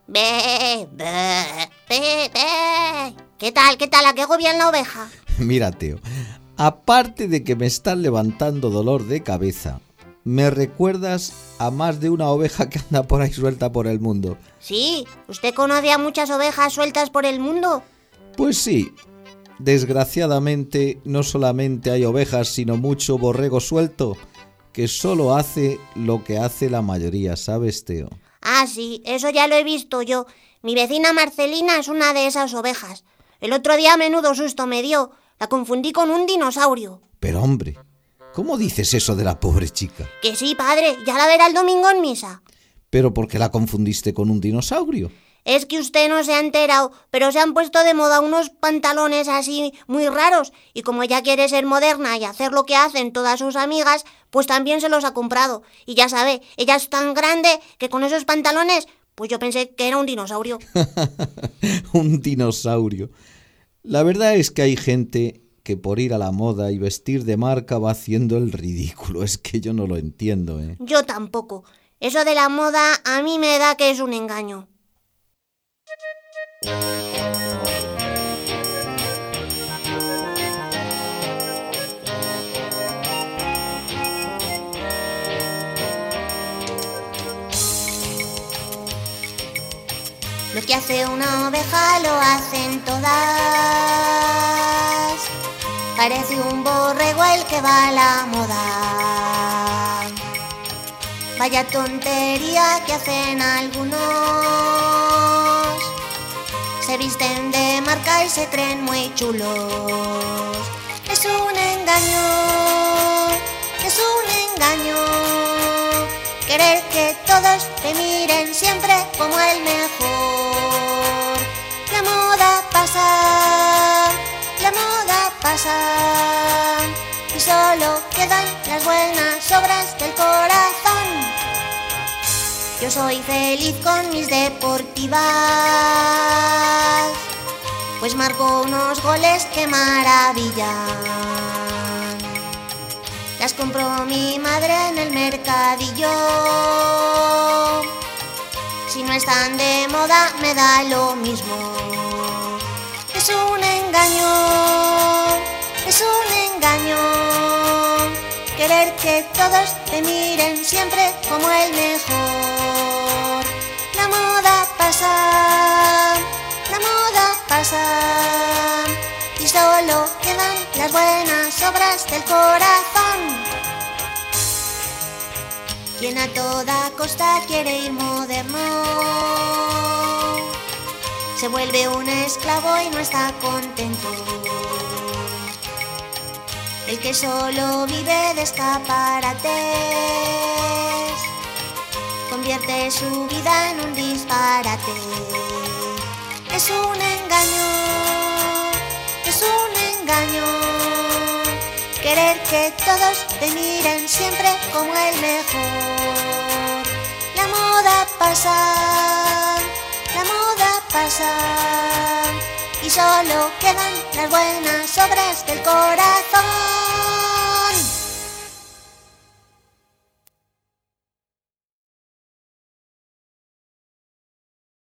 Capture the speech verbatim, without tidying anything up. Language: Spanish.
Be, be, be, be. ¿Qué tal? ¿Qué tal? ¿A qué hago bien la oveja? Mira, Teo, aparte de que me estás levantando dolor de cabeza, me recuerdas a más de una oveja que anda por ahí suelta por el mundo. Sí, ¿usted conoce a muchas ovejas sueltas por el mundo? Pues sí, desgraciadamente no solamente hay ovejas, sino mucho borrego suelto que solo hace lo que hace la mayoría, ¿sabes, Teo? Ah, sí, eso ya lo he visto yo. Mi vecina Marcelina es una de esas ovejas. El otro día menudo susto me dio. La confundí con un dinosaurio. Pero hombre, ¿cómo dices eso de la pobre chica? Que sí, padre, ya la verá el domingo en misa. ¿Pero por qué la confundiste con un dinosaurio? Es que usted no se ha enterado, pero se han puesto de moda unos pantalones así muy raros y como ella quiere ser moderna y hacer lo que hacen todas sus amigas, pues también se los ha comprado. Y ya sabe, ella es tan grande que con esos pantalones, pues yo pensé que era un dinosaurio. Un dinosaurio. La verdad es que hay gente que por ir a la moda y vestir de marca va haciendo el ridículo. Es que yo no lo entiendo, ¿eh? Yo tampoco. Eso de la moda a mí me da que es un engaño. Lo que hace una oveja lo hacen todas. Parece un borrego el que va a la moda. Vaya tontería que hacen algunos. Se visten de marca y se creen muy chulos. Es un engaño, es un engaño. Querer que todos te miren siempre como el mejor. La moda pasa, la moda pasa, y solo quedan las buenas obras del corazón. Yo soy feliz con mis deportivas, pues marco unos goles que maravillan. Las compró mi madre en el mercadillo. Si no están de moda me da lo mismo. Es un engaño, es un engaño. Querer que todos te miren siempre como el mejor. La moda pasa, la moda pasa, y solo quedan las buenas obras del corazón. Quien a toda costa quiere ir moderno, se vuelve un esclavo y no está contento. El que solo vive de escaparates convierte su vida en un disparate. Es un engaño, es un engaño. Querer que todos te miren siempre como el mejor. La moda pasa, la moda pasa, y solo quedan las buenas obras del corazón.